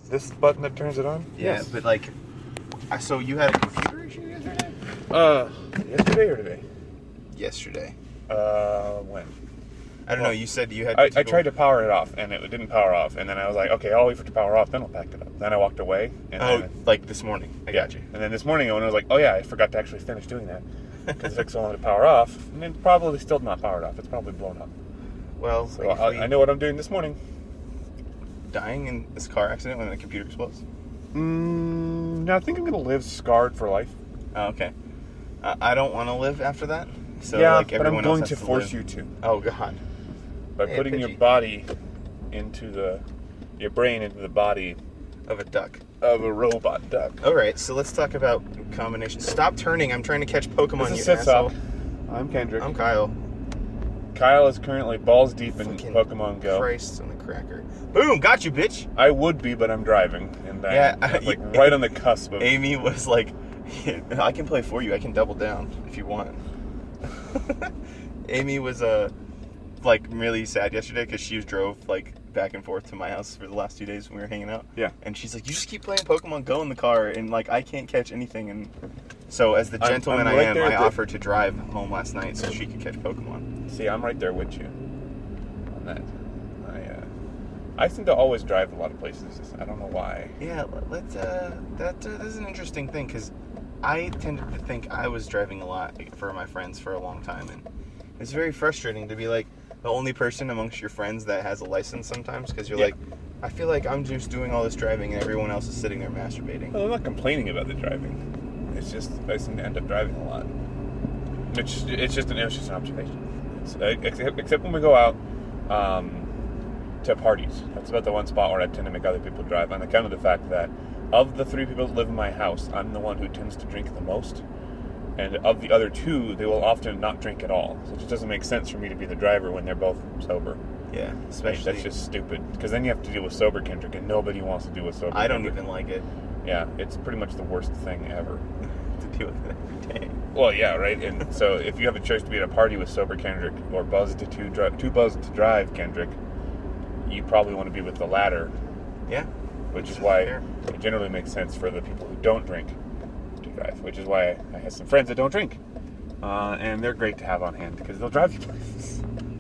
This button that turns it on? Yeah, Yes. but like, so you had a computer issue yesterday? Yesterday or today? Yesterday. When? I don't know. You said you had. I tried to power it off, and it didn't power off. And then I was like, okay, I'll wait for it to power off, then I'll pack it up. Then I walked away. And like this morning. I got you. And then this morning, when I was like, oh yeah, I forgot to actually finish doing that. Because it took so long to power off. And it's probably still not powered off. It's probably blown up. Well, so I know what I'm doing this morning. Dying in this car accident when the computer explodes? No, I think I'm going to live scarred for life. Oh, okay. I don't want to live after that. So, yeah, like, but I'm everyone else going has to to force live. you to. Oh, God. By putting your body into your brain into the body of a duck. Of a robot duck. Alright, so let's talk about combinations. Stop turning. I'm trying to catch Pokemon, This is you Sit asshole. Sup. I'm Kendrick. I'm Kyle. Kyle is currently balls deep in Pokemon Go. Christ on the cracker. Boom! Got you, bitch! I would be, but I'm driving. And yeah, I'm like right on the cusp of... Amy was like, I can play for you. I can double down if you want. Amy was like really sad yesterday because she drove like back and forth to my house for the last 2 days when we were hanging out. Yeah. And she's like, you just keep playing Pokemon Go in the car, and like I can't catch anything. And so as the gentleman I am, I offered to drive home last night so she could catch Pokemon. See, I'm right there with you on that. I seem to always drive a lot of places. I don't know why. Yeah, that is an interesting thing because I tended to think I was driving a lot for my friends for a long time, and it's very frustrating to be like the only person amongst your friends that has a license sometimes because you're like, I feel like I'm just doing all this driving and everyone else is sitting there masturbating. Well, I'm not complaining about the driving. It's just I seem to end up driving a lot. It's just an observation. Except when we go out to parties. That's about the one spot where I tend to make other people drive on account of the fact that of the 3 people that live in my house, I'm the one who tends to drink the most. And of the other 2, they will often not drink at all. So it just doesn't make sense for me to be the driver when they're both sober. Yeah, especially... That's just stupid. Because then you have to deal with sober Kendrick, and nobody wants to deal with sober I don't Kendrick. even like it. Yeah, it's pretty much the worst thing ever. To deal with it every day. Well, yeah, right? And so if you have a choice to be at a party with sober Kendrick or buzzed to buzzed to drive Kendrick, you probably want to be with the latter. Yeah. Which is why it generally makes sense for the people who don't drink to drive. Which is why I have some friends that don't drink. And they're great to have on hand because they'll drive you places.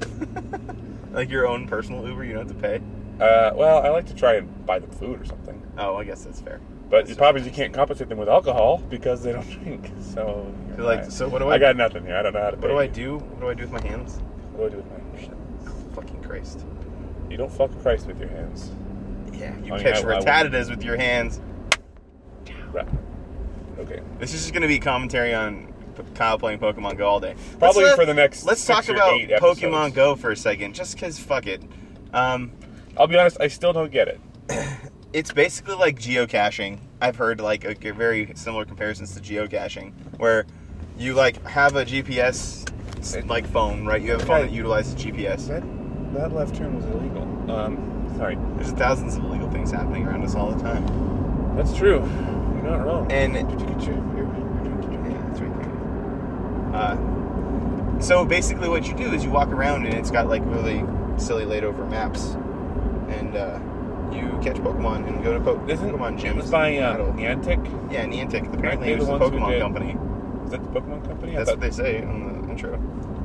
Like your own personal Uber, you don't have to pay? Well, I like to try and buy them food or something. Oh, I guess that's fair. But the problem is you can't compensate them with alcohol because they don't drink. So, so what do I... I got nothing here. I don't know how to pay. What do I do? What do I do with my hands? What do I do with my hands? Oh, fucking Christ. You don't fuck Christ with your hands. Yeah, you catch Rattatas with your hands. Right. Okay. This is just going to be commentary on Kyle playing Pokemon Go all day. Probably for the next Let's talk about Pokemon Go for a second, just because fuck it. I'll be honest, I still don't get it. It's basically like geocaching. I've heard like very similar comparisons to geocaching, where you like have a GPS like phone, right? You have a phone that utilizes GPS. That left turn was illegal. Sorry. There's thousands of illegal things happening around us all the time. That's true. You're not wrong. And did you get your yeah, it's right there. So basically, what you do is you walk around, and it's got like really silly laid over maps, and you catch Pokemon and go to Pokemon gyms. It's by Niantic? Yeah, Niantic. Apparently, it was the Pokemon company. Is that the Pokemon company? That's what they say on the intro.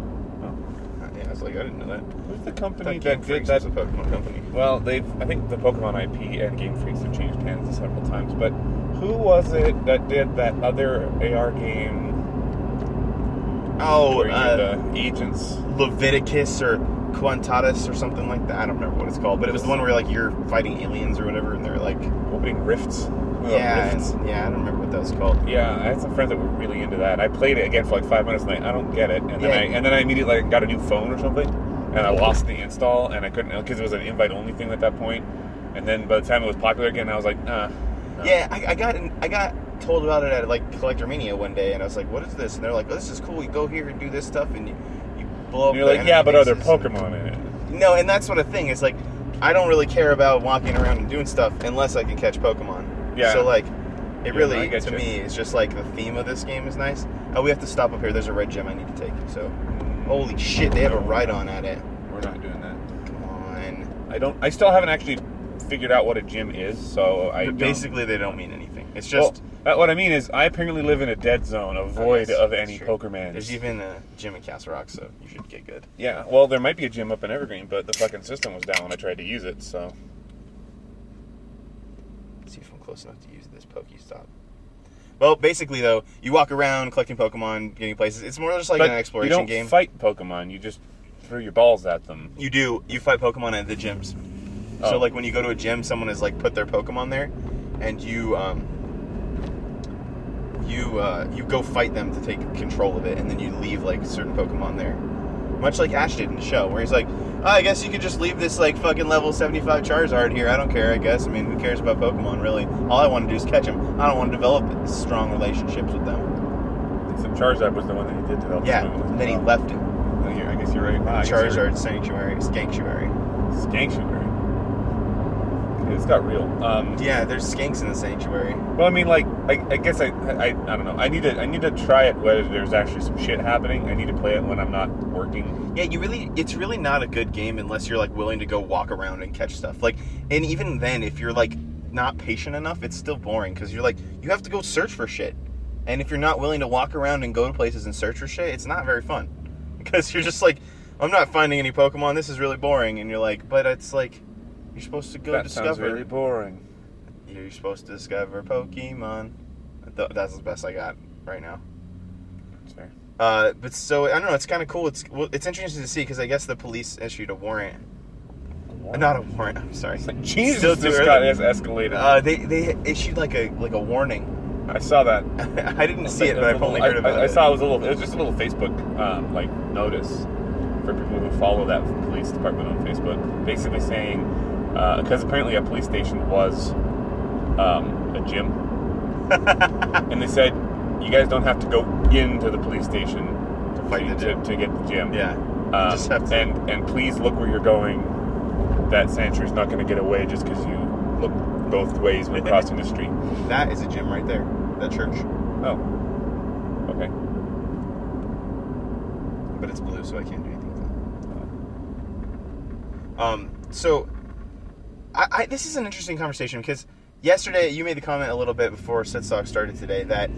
Yeah, I was like, I didn't know that. Who's the company that did that? The Pokemon company. Well, I think the Pokemon IP and Game Freaks have changed hands several times, but who was it that did that other AR game? Oh, the agents. Leviticus or Quantatus or something like that. I don't remember what it's called, but it was the one where like you're fighting aliens or whatever, and they're like opening rifts. Yeah, I don't remember what that was called. Yeah, I had some friends that were really into that. I played it again for like 5 minutes, and I don't get it. And then I immediately got a new phone or something, and I lost the install, and I couldn't because it was an invite-only thing at that point. And then by the time it was popular again, I was like, nah. Yeah, I got told about it at like Collector Mania one day, and I was like, what is this? And they're like, oh, this is cool. You go here and do this stuff, and you blow up. And you're like, yeah, but are there Pokemon in it? No, and that's what the thing is. Like, I don't really care about walking around and doing stuff unless I can catch Pokemon. Yeah. So like, it really to me is just like the theme of this game is nice. Oh, we have to stop up here. There's a red gem I need to take. So, holy shit, they have a Rhydon at it. We're not doing that. Come on. I still haven't actually figured out what a gym is, so I But don't- basically, they don't mean anything. It's just... what I mean is, I apparently live in a dead zone, a void of any True. Pokermans. There's even a gym in Castle Rock, so you should get good. Yeah, well, there might be a gym up in Evergreen, but the fucking system was down when I tried to use it, so... Let's see if I'm close enough to use this Pokestop. Well, basically, though, you walk around collecting Pokemon, getting places. It's more just like But an exploration you don't game. fight Pokemon, you just throw your balls at them. You do. You fight Pokemon at the gyms. Oh. So, like, when you go to a gym, someone has, like, put their Pokemon there, and you go fight them to take control of it, and then you leave, like, certain Pokemon there. Much like Ash did in the show, where he's like, oh, I guess you could just leave this, like, fucking level 75 Charizard here. I don't care, I guess. I mean, who cares about Pokemon, really? All I want to do is catch them. I don't want to develop strong relationships with them. So Charizard was the one that he did develop. Yeah, and then he left him. I guess you're right. Wow, I guess you're Charizard Sanctuary, Skanktuary. Skanktuary. It's got real. Yeah, there's skanks in the Sanctuary. Well, I mean, like, I guess I don't know. I need to try it whether there's actually some shit happening. I need to play it when I'm not working. Yeah, it's really not a good game unless you're, like, willing to go walk around and catch stuff. Like, and even then, if you're, like, not patient enough, it's still boring because you're, like, you have to go search for shit. And if you're not willing to walk around and go to places and search for shit, it's not very fun. Because you're just like, I'm not finding any Pokemon, this is really boring. And you're like, but it's like, you're supposed to go That discover. sounds really boring. You're supposed to discover Pokemon. That's the best I got right now. That's fair. But so, I don't know, it's kind of cool. It's interesting to see because I guess the police issued a warrant. Not a warrant, I'm sorry. Jesus, Still this too got early. escalated. They issued like a warning. I saw that. I didn't see it, but I've only heard about it. I saw it was just a little Facebook like notice for people who follow that police department on Facebook, basically saying because apparently a police station was a gym, and they said you guys don't have to go into the police station To fight the gym. to get the gym. Yeah. You just have to. And please look where you're going. That Sanctuary's not going to get away just because you look both ways when crossing the street. That is a gym right there. That church. Oh. Okay. But it's blue, so I can't do anything with that. So, I this is an interesting conversation because yesterday you made the comment a little bit before Setstock started today that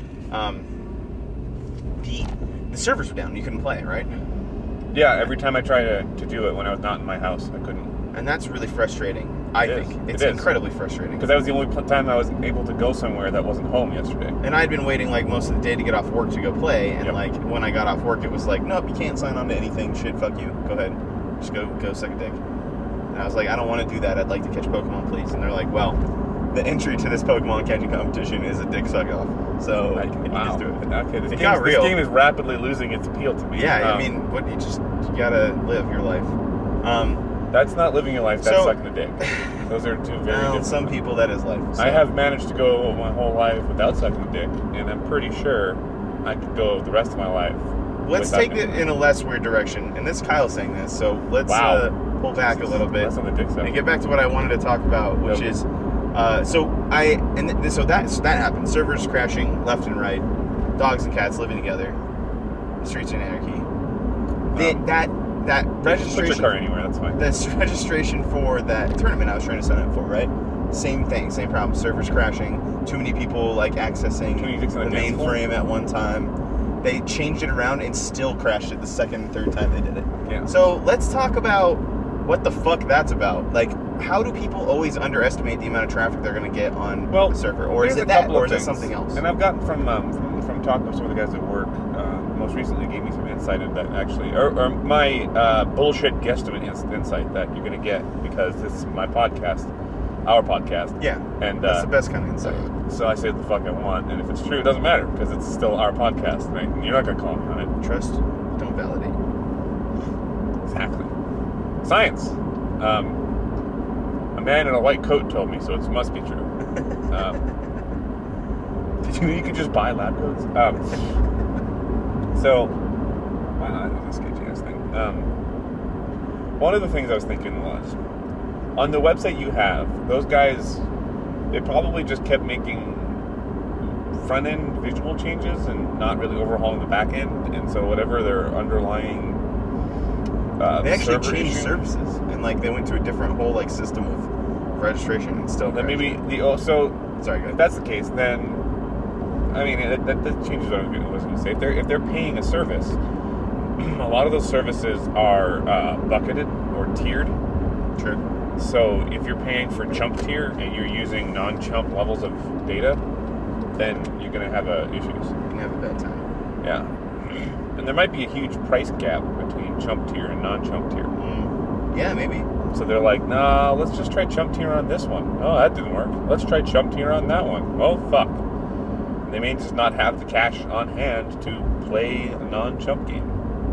the servers were down. You couldn't play, right? Yeah, every time I try to do it when I was not in my house, I couldn't. And that's really frustrating. I It think is. it's It is. incredibly frustrating. Because that was the only time I was able to go somewhere that wasn't home yesterday. And I'd been waiting like most of the day to get off work to go play, and Yep. like when I got off work, it was like, nope, you can't sign on to anything. Shit, fuck you. Go ahead, just go suck a dick. And I was like, I don't want to do that. I'd like to catch Pokemon, please. And they're like, well, the entry to this Pokemon catching competition is a dick suck off. So you Wow. just do it. Okay, this got real. game is rapidly losing its appeal to me. Yeah, I mean, you gotta live your life. That's not living your life. That's So- sucking a dick. Those are two very different. Some people that is life. So. I have managed to go my whole life without sucking a dick, and I'm pretty sure I could go the rest of my life. Let's without take it in a less weird direction. And this Kyle's saying this, so let's Wow. pull back a little bit. That's on the dick side. And get back to what I wanted to talk about, which Yep. is, so that happened. Servers crashing left and right, dogs and cats living together, streets in anarchy. That Put your registration, car anywhere. That's fine. that's registration for that tournament I was trying to sign up for, right? Same thing, same problem. Servers crashing, too many people like accessing Too many dicks on the the dance floor? mainframe at one time. They changed it around and still crashed it the second and third time they did it. Yeah. So let's talk about what the fuck that's about. Like, how do people always underestimate the amount of traffic they're going to get on the server? Or is here's it a that? couple Or of is it things. something else? And I've gotten from talking with some of the guys at work. Most recently, gave me some insight into that actually, or my bullshit guesstimate insight that you're going to get because this is my podcast, our podcast. Yeah. And That's the best kind of insight. So I say what the fuck I want, and if it's true, it doesn't matter because it's still our podcast. Right? You're not going to call me on it. Trust, don't validate. Exactly. Science. A man in a white coat told me, so it must be true. Did you know you could just buy lab coats? So, why not? That was a sketchy ass thing. One of the things I was thinking was, on the website you have, those guys, they probably just kept making front end visual changes and not really overhauling the back end, and so whatever their underlying They actually server changed issue- services, and like they went to a different whole like system of of registration and still. Then maybe Sorry, go ahead. if that's the case, then I mean that changes what I was going to say. If they're paying a service, a lot of those services are bucketed or tiered. True. So if you're paying for chump tier and you're using non-chump levels of data, then you're going to have issues. You can have a bad time. Yeah. And there might be a huge price gap between chump tier and non-chump tier. Yeah, maybe. So they're like, nah, let's just try chump tier on this one. Oh, that didn't work. Let's try chump tier on that one. Oh, fuck. They may just not have the cash on hand to play a non-chump game.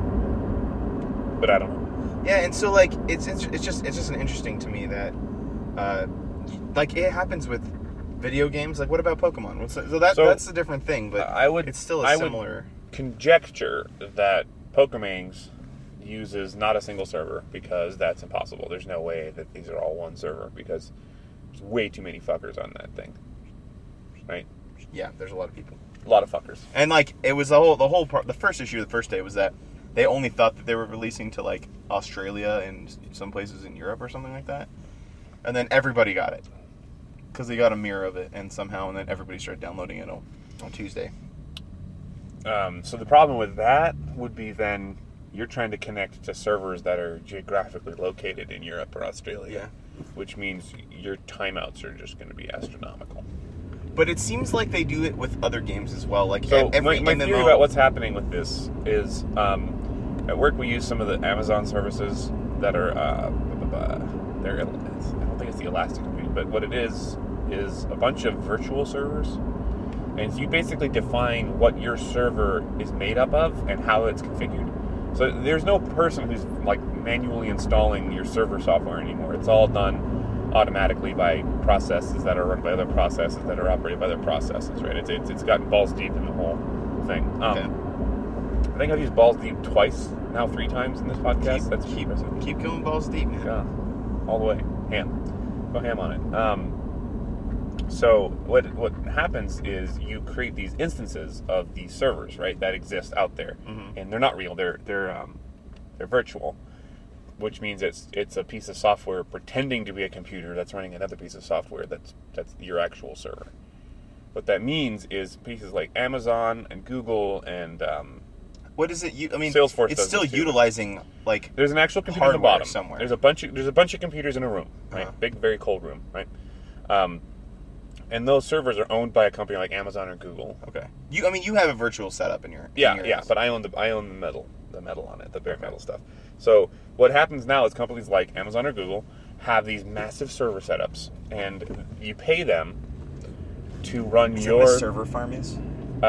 But I don't know. Yeah, and so like it's just interesting to me that like it happens with video games. Like, what about Pokemon? That's a different thing, but it's still similar. Conjecture that Pokemon's uses not a single server because that's impossible. There's no way that these are all one server because there's way too many fuckers on that thing. Right? Yeah, there's a lot of people. A lot of fuckers. And like it was the first issue of the first day was that they only thought that they were releasing to like Australia and some places in Europe or something like that. And then everybody got it. Because they got a mirror of it and then everybody started downloading it on Tuesday. So the problem with that would be then you're trying to connect to servers that are geographically located in Europe or Australia. Yeah. Which means your timeouts are just going to be astronomical. But it seems like they do it with other games as well. Like so every my MMO... theory about what's happening with this is at work we use some of the Amazon services that are I don't think it's the Elastic Compute, but what it is a bunch of virtual servers. And so you basically define what your server is made up of and how it's configured. So there's no person who's like manually installing your server software anymore. It's all done automatically by processes that are run by other processes that are operated by other processes, right? It's gotten balls deep in the whole thing. Okay. I think I've used balls deep twice, now 3 times in this podcast. That's impressive. Keep going balls deep, man. Yeah, all the way. Ham. Go ham on it. So what happens is you create these instances of these servers, right, that exist out there, and they're not real. They're virtual, which means it's a piece of software pretending to be a computer that's running another piece of software that's your actual server. What that means is pieces like Amazon and Google and what is it? Salesforce. It's still utilizing like there's an actual computer on the bottom somewhere. There's a bunch of computers in a room, right? Big, very cold room, right? And those servers are owned by a company like Amazon or Google. Okay. You have a virtual setup in your yeah. But I own the metal on it, the bare metal stuff. So what happens now is companies like Amazon or Google have these massive server setups, and you pay them to run your. Is that what a server farm is?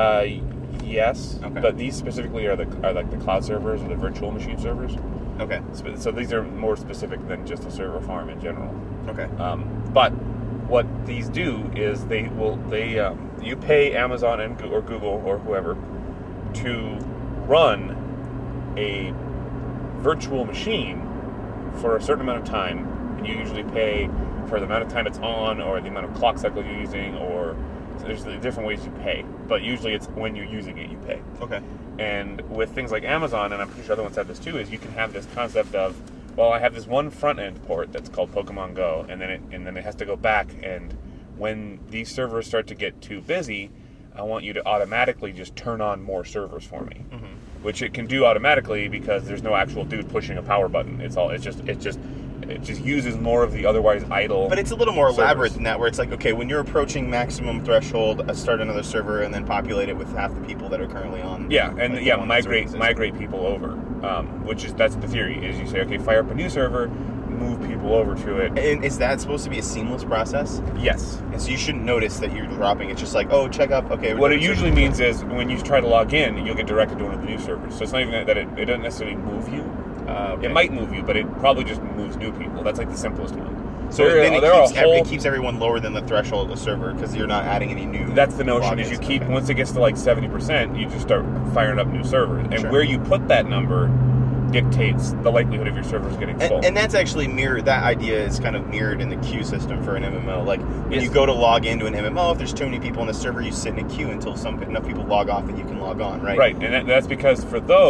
Yes. Okay. But these specifically are like the cloud servers or the virtual machine servers. Okay. So these are more specific than just a server farm in general. Okay. But what these do is you pay Amazon or Google or whoever to run a virtual machine for a certain amount of time, and you usually pay for the amount of time it's on or the amount of clock cycle you're using, or so there's different ways you pay, but usually it's when you're using it you pay. Okay. And with things like Amazon, and I'm pretty sure other ones have this too, is you can have this concept of, well, I have this one front end port that's called Pokemon Go, and then it has to go back, and when these servers start to get too busy, I want you to automatically just turn on more servers for me, which it can do automatically because there's no actual dude pushing a power button. It just uses more of the otherwise idle. But it's a little more servers. elaborate than that, where it's like, okay, when you're approaching maximum threshold, start another server and then populate it with half the people that are currently on. Yeah, and migrate people over. That's the theory. Is you say, okay, fire up a new server, move people over to it. And is that supposed to be a seamless process? Yes. And so you shouldn't notice that you're dropping. It's just like, oh, check up. Okay. What it usually means is when you try to log in, you'll get directed to one of the new servers. So it's not even that it doesn't necessarily move you. Okay. It might move you, but it probably just moves new people. That's like the simplest one. So then it keeps everyone lower than the threshold of the server because you're not adding any new. That's the notion. Is you keep once it gets to like 70%, you just start firing up new servers, and where you put that number dictates the likelihood of your servers getting full. And that's actually mirrored. That idea is kind of mirrored in the queue system for an MMO. Like when you go to log into an MMO, if there's too many people on the server, you sit in a queue until enough people log off and you can log on, right? Right, and that's because for those,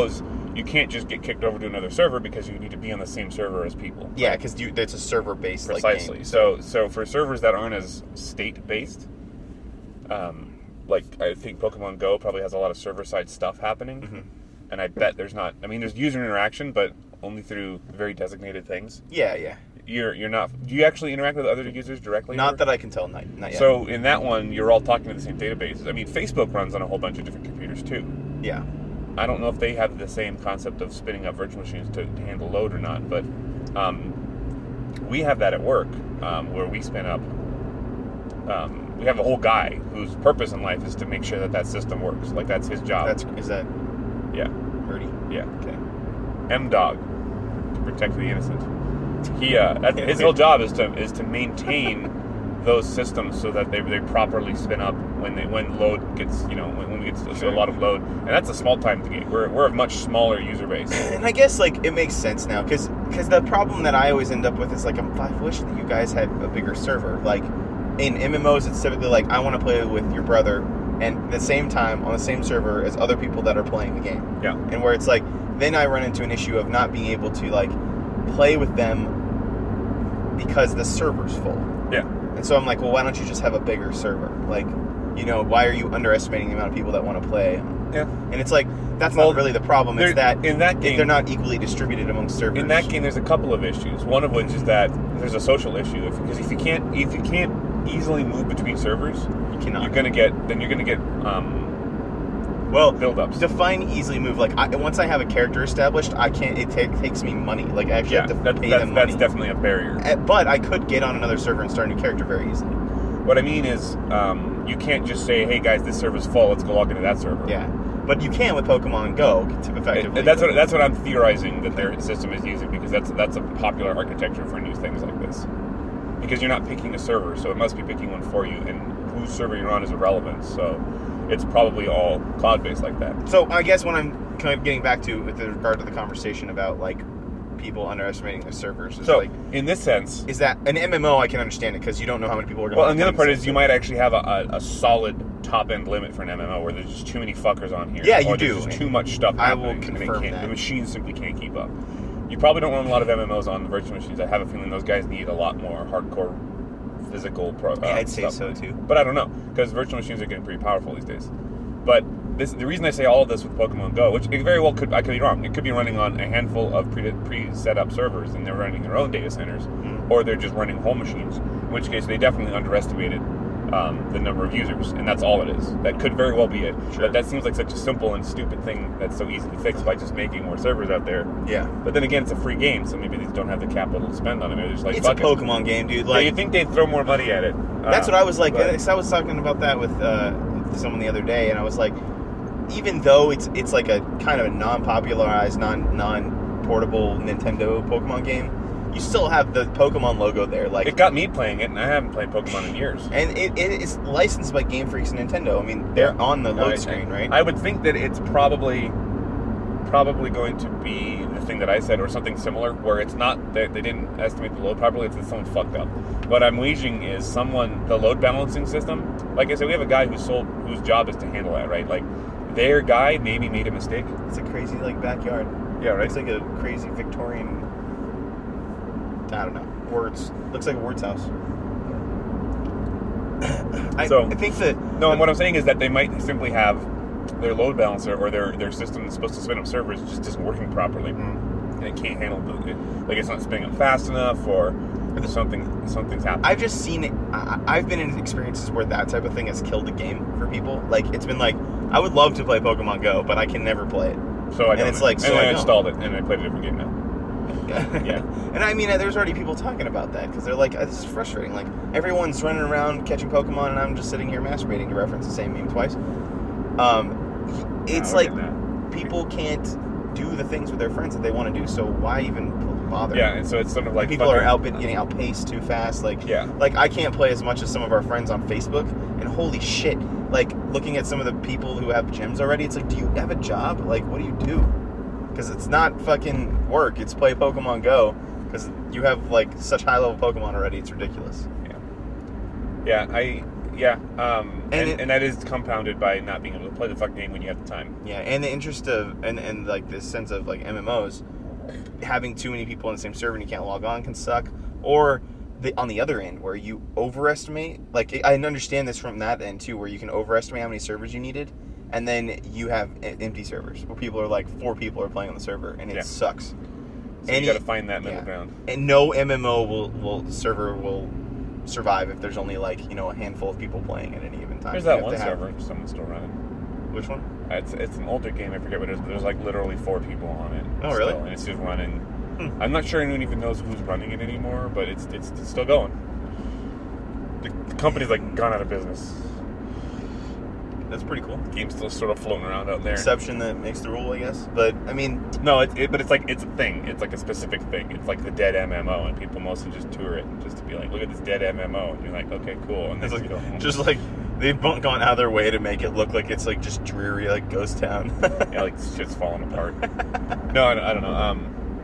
you can't just get kicked over to another server because you need to be on the same server as people. Yeah, because it's a server-based Precisely. game. So for servers that aren't as state-based, like I think Pokemon Go probably has a lot of server-side stuff happening, Mm-hmm. and I bet there's not. I mean, there's user interaction, but only through very designated things. Yeah. You're not. Do you actually interact with other users directly? Not that I can tell. Not yet. So in that one, you're all talking to the same databases. I mean, Facebook runs on a whole bunch of different computers too. Yeah. I don't know if they have the same concept of spinning up virtual machines to handle load or not, but we have that at work where we spin up. We have a whole guy whose purpose in life is to make sure that system works. Like that's his job. Is that yeah, Murdy? yeah. Okay. M-Dog, to protect the innocent. His whole job is to maintain those systems so that they properly spin up when load gets when we get a lot of load, and that's a small time to get. We're a much smaller user base. And I guess like it makes sense now because the problem that I always end up with is like I wish that you guys had a bigger server. Like in MMOs, it's typically like I want to play with your brother, and at the same time on the same server as other people that are playing the game. Yeah. And where it's like then I run into an issue of not being able to like play with them because the server's full. Yeah. And so I'm like, well, why don't you just have a bigger server? Like, why are you underestimating the amount of people that want to play? Yeah. And it's like, that's not really the problem. It's that in that game, they're not equally distributed among servers. In that game, there's a couple of issues. One of which is that there's a social issue because if you can't easily move between servers, you cannot. You're gonna get build-ups. Define easily move. Like once I have a character established, I can't. It takes me money. Like I actually have to pay them money. That's definitely a barrier. But I could get on another server and start a new character very easily. What I mean is, you can't just say, "Hey guys, this server's full. Let's go log into that server." Yeah, but you can with Pokemon Go to effectively. That's what I'm theorizing that their system is using because that's a popular architecture for new things like this. Because you're not picking a server, so it must be picking one for you, and whose server you're on is irrelevant. So it's probably all cloud-based like that. So I guess what I'm kind of getting back to with regard to the conversation about like people underestimating their servers is so in this sense, is that an MMO? I can understand it because you don't know how many people are going to. Well, and the other part is you might actually have a solid top-end limit for an MMO where there's just too many fuckers on here. Yeah, you or do. There's just too much stuff happening. I will confirm that. The machines simply can't keep up. You probably don't run a lot of MMOs on the virtual machines. I have a feeling those guys need a lot more hardcore physical I'd say stuff. so too. But I don't know, because virtual machines are getting pretty powerful these days. But the reason I say all of this with Pokemon Go, which it very well I could be wrong. It could be running on a handful of pre-set up servers, and they're running their own data centers, or they're just running home machines. In which case, they definitely underestimated the number of users, and that's all it is. That could very well be it. Sure. But that seems like such a simple and stupid thing that's so easy to fix by just making more servers out there. Yeah. But then again, it's a free game, so maybe they don't have the capital to spend on it. They're just like, It's a Pokemon game, dude. Like, you'd think they'd throw more money at it. That's what I was like. But I was talking about that with someone the other day, and I was like, even though it's like a kind of a non-popularized, non-portable Nintendo Pokemon game, you still have the Pokemon logo there. Like it got me playing it, and I haven't played Pokemon in years. And it is licensed by Game Freaks and Nintendo. I mean, they're on the load screen, right? I would think that it's probably going to be the thing that I said, or something similar, where it's not that they didn't estimate the load properly, it's that someone fucked up. What I'm waging is the load balancing system. Like I said, we have a guy whose job is to handle that, right? Like, their guy maybe made a mistake. It's a crazy, like, backyard. Yeah, right? It's like a crazy Victorian, I don't know, looks like a Ward's house. I think that... No, and what I'm saying is that they might simply have their load balancer or their system that's supposed to spin up servers just isn't working properly. And it can't handle like it's not spinning up fast enough, or something's happening. I've just seen it. I've been in experiences where that type of thing has killed the game for people. Like, it's been like, I would love to play Pokemon Go, but I can never play it. So I don't. And it's like, so I installed it and I played a different game now. Yeah. And I mean, there's already people talking about that because they're like, this is frustrating. Like, everyone's running around catching Pokemon, and I'm just sitting here masturbating, to reference the same meme twice. It's like people can't do the things with their friends that they want to do, so why even bother? Yeah, and so it's sort of like people are getting outpaced too fast. Like, like I can't play as much as some of our friends on Facebook, and holy shit, like looking at some of the people who have gyms already, it's like, do you have a job? Like, what do you do? Because it's not fucking work. It's play Pokemon Go. Because you have like such high level Pokemon already. It's ridiculous. Yeah. Yeah, and that is compounded by not being able to play the fucking game when you have the time. Yeah, and the interest of and like this sense of like MMOs, having too many people in the same server and you can't log on can suck. Or on the other end, where you overestimate. Like I understand this from that end too, where you can overestimate how many servers you needed, and then you have empty servers where people are like 4 people are playing on the server, and it sucks. So you got to find that middle ground. And no MMO will survive if there's only like a handful of people playing at any given time. There's that one server someone's still running. Which one? It's an older game. I forget what it is. But there's like literally 4 people on it. Oh, really? And it's just running. I'm not sure anyone even knows who's running it anymore, but it's still going. The company's like gone out of business. That's pretty cool. The game's still sort of floating around out there. Exception that makes the rule, I guess. But I mean, no, but it's like it's a thing. It's like a specific thing. It's like the dead MMO, and people mostly just tour it just to be like, look at this dead MMO, and you're like, okay, cool, and then it's you go home. Just like they've gone out of their way to make it look like it's like just dreary, like ghost town. Yeah, like shit's falling apart. No, I don't know.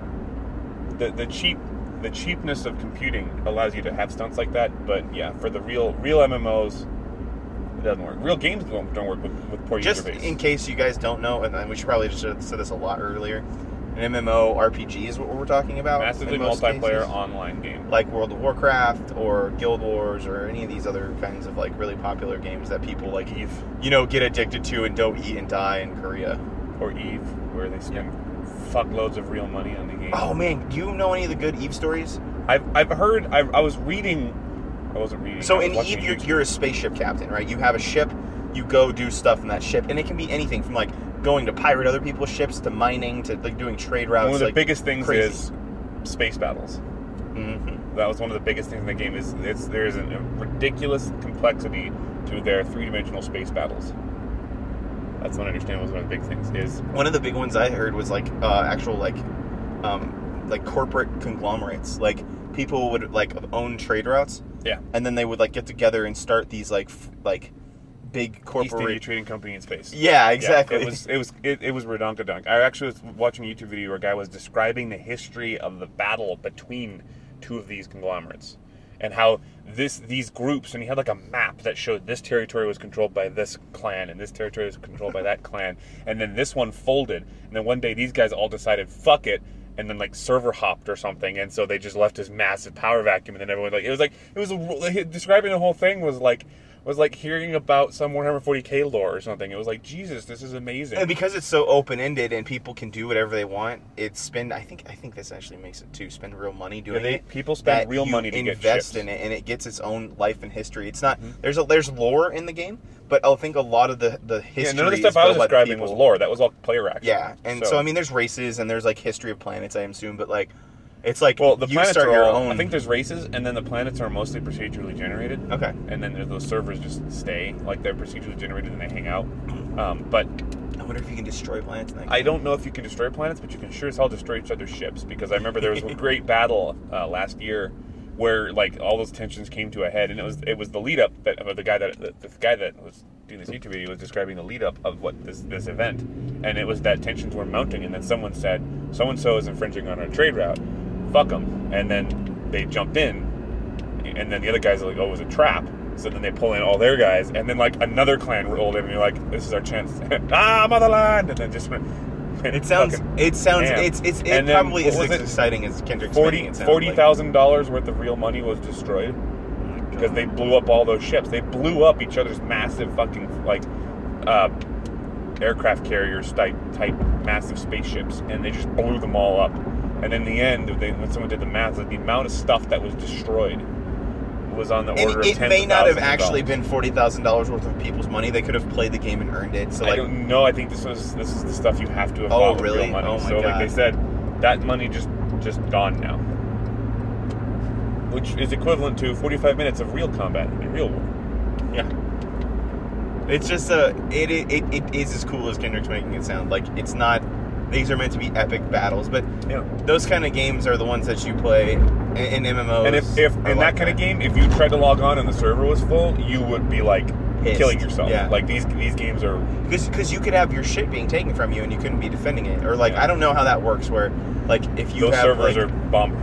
The cheapness of computing allows you to have stunts like that, but yeah, for the real MMOs. Doesn't work. Real games don't work with poor user base. Just in case you guys don't know, and we should probably just have said this a lot earlier, an MMO RPG is what we're talking about. Massively multiplayer online game. Like World of Warcraft or Guild Wars or any of these other kinds of like really popular games that people like Eve. Get addicted to and don't eat and die in Korea. Or Eve, where they spend fuckloads of real money on the game. Oh man, do you know any of the good Eve stories? I've heard. I was reading. I wasn't reading. So in Eve, you're a spaceship captain, right? You have a ship, you go do stuff in that ship, and it can be anything from like going to pirate other people's ships to mining to like doing trade routes. One of the biggest things is space battles. Mm-hmm. That was one of the biggest things in the game. There's a ridiculous complexity to their 3-dimensional space battles. That's what I understand was one of the big things. Is one of the big ones I heard was like actual like corporate conglomerates, like people would like own trade routes. Yeah, and then they would like get together and start these like big corporate East India Trading Company in space. Yeah, exactly. Yeah, it was redonkadonk. I actually was watching a YouTube video where a guy was describing the history of the battle between 2 of these conglomerates and how these groups, and he had like a map that showed this territory was controlled by this clan and this territory was controlled by that clan, and then this one folded, and then one day these guys all decided fuck it, and then like server hopped or something, and so they just left this massive power vacuum, and then everyone describing the whole thing was like hearing about some 140K lore or something. It was like, Jesus, this is amazing. And because it's so open-ended and people can do whatever they want, I think this actually makes it too, spend real money doing it. People spend real money to get invest ships in it, and it gets its own life and history. It's not there's lore in the game, but I think a lot of the history. None of the stuff I was describing was lore. That was all player action. Yeah, and so I mean, there's races and there's like history of planets, I assume, but like. It's like the you planets start are your all, own. I think there's races, and then the planets are mostly procedurally generated. Okay. And then those servers just stay like they're procedurally generated and they hang out. But I wonder if you can destroy planets in that game. I don't know if you can destroy planets, but you can sure as hell destroy each other's ships. Because I remember there was a great battle last year where like all those tensions came to a head, and it was the lead up that the guy that was doing this YouTube video was describing the lead up of what this event, and it was that tensions were mounting, and then someone said so and so is infringing on our trade route. Fuck them. And then they jumped in, and then the other guys are like, oh, it was a trap. So then they pull in all their guys, and then like another clan rolled in, and you're like, this is our chance. Motherland! And then just it sounds it probably is as exciting as Kendrick's $40,000 worth of real money was destroyed because they blew up all those ships. They blew up each other's massive fucking like aircraft carriers type massive spaceships, and they just blew them all up. And in the end, when someone did the math, like the amount of stuff that was destroyed was on the order of tens of thousands. It may not have actually been $40,000 worth of people's money. They could have played the game and earned it. So I don't know. I think this is the stuff you have to have bought with real money. Oh my so God. like they said, that money just gone now, which is equivalent to 45 minutes of real combat in real war. Yeah. It's just it is as cool as Kendrick's making it sound. Like it's not. These are meant to be epic battles, but those kind of games are the ones that you play in MMOs. And if in that kind of game, if you tried to log on and the server was full, you would be like pissed. Killing yourself. Yeah. Like these games are because you could have your shit being taken from you and you couldn't be defending it, or like I don't know how that works. Where like if you those have servers like, are bomb-proof.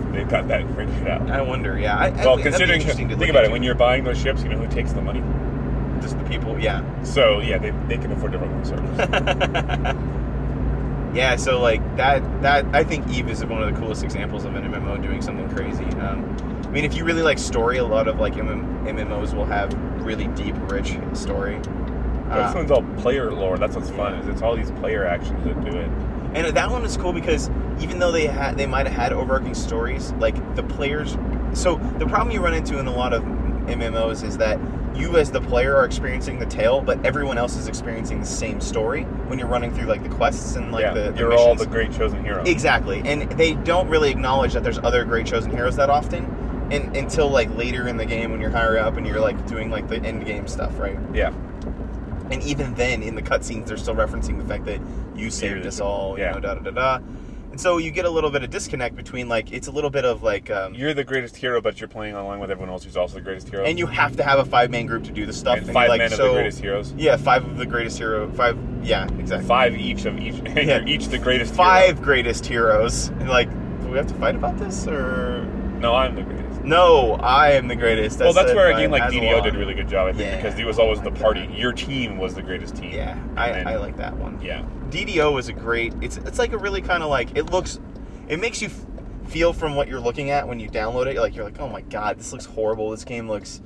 they've got that figured out. I wonder. Yeah. Well, that'd be considering, interesting to think look about it. into. When you're buying those ships, you know who takes the money. Just the people. Yeah. So yeah, they can afford to run the service. Yeah, so like that I think EVE is one of the coolest examples of an MMO doing something crazy. I mean, if you really like story, a lot of like MMOs will have really deep, rich story. This one's all player lore. That's what's fun. Is it's all these player actions that do it. And that one is cool because even though they might have had overarching stories, like the players. So the problem you run into in a lot of MMOs is that you as the player are experiencing the tale, but everyone else is experiencing the same story when you're running through like the quests and like the you're missions. all the great chosen hero. Exactly, and they don't really acknowledge that there's other great chosen heroes that often, until like later in the game when you're higher up and you're like doing like the end game stuff, right? Yeah. And even then, in the cutscenes, they're still referencing the fact that you saved us all, you know, da da da da. And so you get a little bit of disconnect between, like, it's a little bit of, like... you're the greatest hero, but you're playing online with everyone else who's also the greatest hero. And you have to have a 5-man group to do the stuff. And 5 men of the greatest heroes. Yeah, 5 of the greatest hero. 5, yeah, exactly. 5 each of each. And Yeah. you're each the greatest 5 hero. greatest heroes. And, like, do we have to fight about this, or... No, I'm the greatest. No, I am the greatest. Well, that's said where a by game like DDO Azeroth. did a really good job, I think, Yeah. because it was always the my party. God. Your team was the greatest team. Yeah, And I like that one. Yeah. DDO was a great... It's like a really kind of like... It makes you feel from what you're looking at when you download it. Like, you're like, oh my god, this looks horrible. This game looks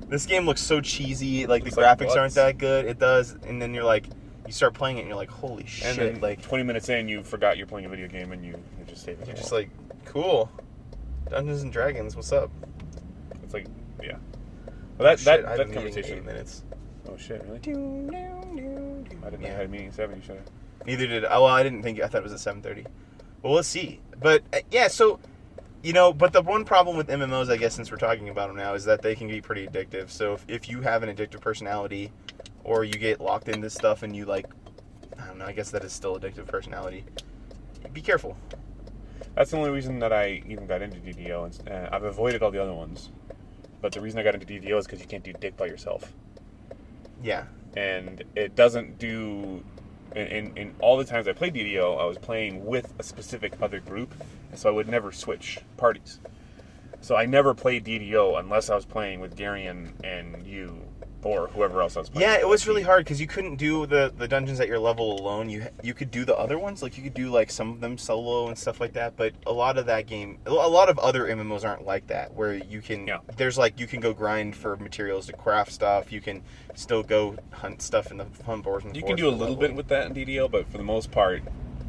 so cheesy. Like, the graphics aren't that good. It does. And then you're like... You start playing it and you're like, holy shit. And then like 20 minutes in, you forgot you're playing a video game and you just saved it. you're just like, cool. Dungeons and Dragons, what's up? It's like, yeah. Well, that I have a meeting in conversation. 8 minutes. Oh shit, really? I didn't know I had a meeting at 7. You should have. Neither did I. Well, I didn't think... I thought it was at 7:30. Well, let's see. But, yeah, so... You know, but the one problem with MMOs, I guess, since we're talking about them now, is that they can be pretty addictive. So if you have an addictive personality, or you get locked into stuff and you, like... I don't know, I guess that is still addictive personality. Be careful. That's the only reason that I even got into DDO. And I've avoided all the other ones. But the reason I got into DDO is because you can't do dick by yourself. Yeah. And it doesn't do... In all the times I played DDO, I was playing with a specific other group, so I would never switch parties. So I never played DDO unless I was playing with Garion and you, or whoever else I was playing Yeah, with. it was really hard because you couldn't do the dungeons at your level alone. You could do the other ones, like you could do like some of them solo and stuff like that. But a lot of that game, a lot of other MMOs aren't like that, where you can. Yeah. There's like you can go grind for materials to craft stuff. You can still go hunt stuff in the hunt boards. And You can do a little bit with that in DDO, but for the most part,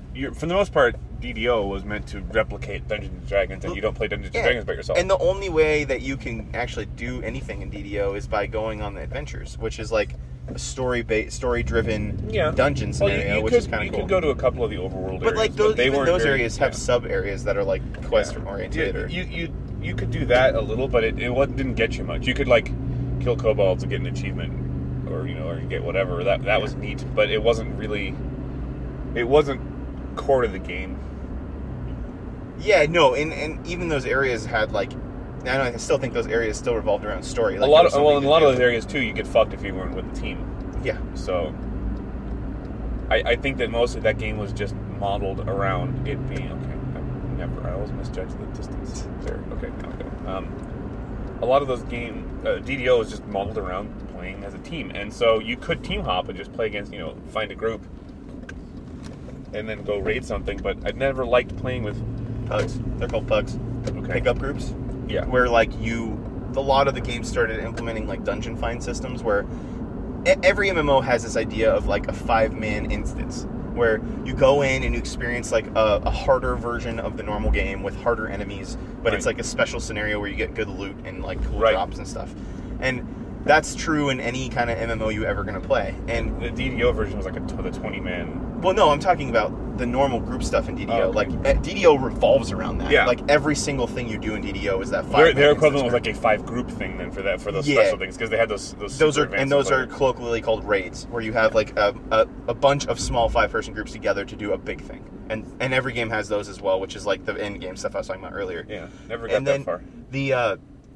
DDO was meant to replicate Dungeons and Dragons, and you don't play Dungeons and Dragons by yourself. And the only way that you can actually do anything in DDO is by going on the adventures, which is like a story-driven dungeon scenario, which is kind of cool. You could go to a couple of the overworld But areas, like those, even those very- areas have sub areas that are like quest oriented. Or You could do that a little, but it didn't get you much. You could like kill kobolds and get an achievement, or you get whatever. That was neat, but it wasn't really. It wasn't core to the game. Yeah, no, and even those areas had like. I still think those areas still revolved around story. Like, in a lot of those areas too, you get fucked if you weren't with the team. Yeah. So, I think that mostly that game was just modeled around it being okay. I always misjudge the distance there. Okay. A lot of those DDO was just modeled around playing as a team, and so you could team hop and just play against, find a group, and then go raid something. But I never liked playing with Pugs. They're called pugs. Okay. Pickup groups. Yeah. Where like a lot of the games started implementing like dungeon find systems where every MMO has this idea of like a 5-man instance where you go in and you experience like a harder version of the normal game with harder enemies, but it's like a special scenario where you get good loot and like cool drops and stuff. And that's true in any kind of MMO you ever going to play. And the DDO version was like the 20-man. Well, no, I'm talking about the normal group stuff in DDO. Oh, okay. Like DDO revolves around that. Yeah. Like every single thing you do in DDO is that 5-man Their equivalent was instance. like a 5-group thing then for those special things, because they had those Those are colloquially called raids, where you have like a bunch of small 5-person groups together to do a big thing. And every game has those as well, which is like the end game stuff I was talking about earlier. Yeah, never got that far.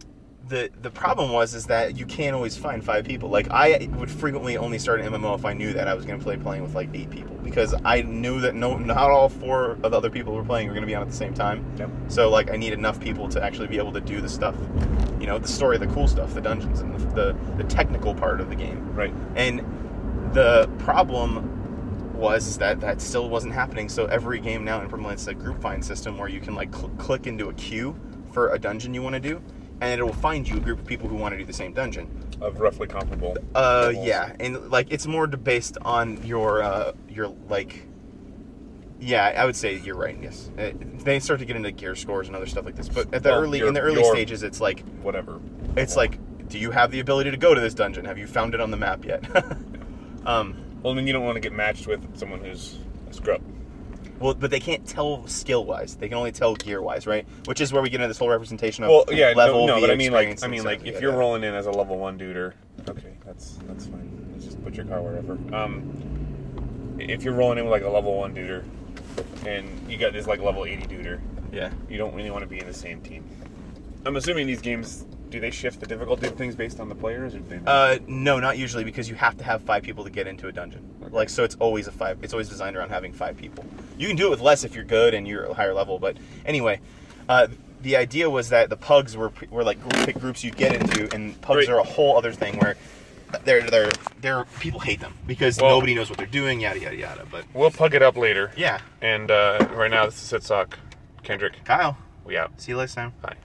the problem is that you can't always find 5 people. Like, I would frequently only start an MMO if I knew that I was going to playing with like 8 people, because I knew that not all 4 of the other people who were playing were going to be on at the same time. Yep. So like, I need enough people to actually be able to do the stuff, you know, the story, the cool stuff, the dungeons, and the technical part of the game. Right. And the problem was that still wasn't happening. So every game now implements a group find system where you can like click into a queue for a dungeon you want to do, and it will find you a group of people who want to do the same dungeon. Of roughly comparable levels. Yeah, and like it's more based on your like. Yeah, I would say you're right. Yes, they start to get into gear scores and other stuff like this. But at the in the early stages, it's like whatever. It's like, do you have the ability to go to this dungeon? Have you found it on the map yet? Well, then you don't want to get matched with someone who's a scrub. Well, but they can't tell skill-wise. They can only tell gear-wise, right? Which is where we get into this whole representation of level. No, via but I mean, experience like, and stuff if you're rolling in as a level 1 duder, okay, that's fine. Let's just put your car wherever. If you're rolling in with like a level 1 duder, and you got this like level 80 duder, yeah, you don't really want to be in the same team. I'm assuming these games, do they shift the difficulty of things based on the players, or do they? No, not usually, because you have to have 5 people to get into a dungeon. Okay. Like, so it's always it's always designed around having 5 people. You can do it with less if you're good and you're a higher level, but anyway, the idea was that the pugs were like groups you'd get into, and pugs are a whole other thing where they're people hate them because nobody knows what they're doing, yada yada yada. But we'll pug it up later. Yeah. And right now, this is Sitsock. Kendrick. Kyle. We out. See you next time. Bye.